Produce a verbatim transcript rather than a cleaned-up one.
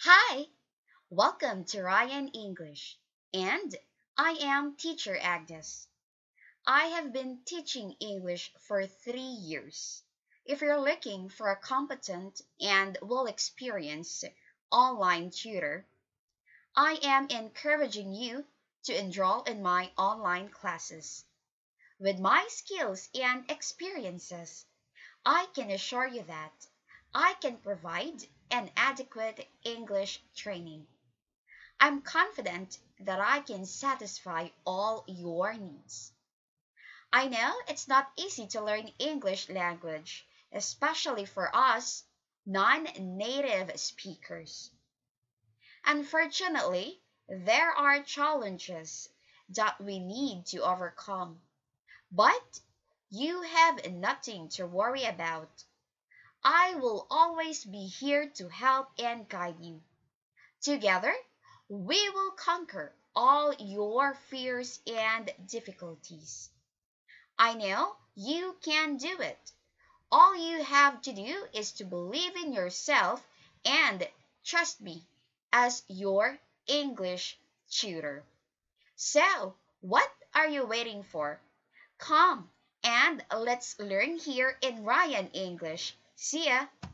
Hi, welcome to Ryan English, and I am Teacher Agnes. I have been teaching English for three years. If you're looking for a competent and well experienced online tutor, I am encouraging you to enroll in my online classes. With my skills and experiences, I can assure you that I can provide an adequate English training. I'm confident that I can satisfy all your needs. I know it's not easy to learn English language, especially for us non-native speakers. Unfortunately, there are challenges that we need to overcome, but you have nothing to worry about. I will always be here to help and guide you. Together, we will conquer all your fears and difficulties. I know you can do it. All you have to do is to believe in yourself and trust me as your English tutor. So, what are you waiting for? Come and let's learn here in Ryan English. See ya!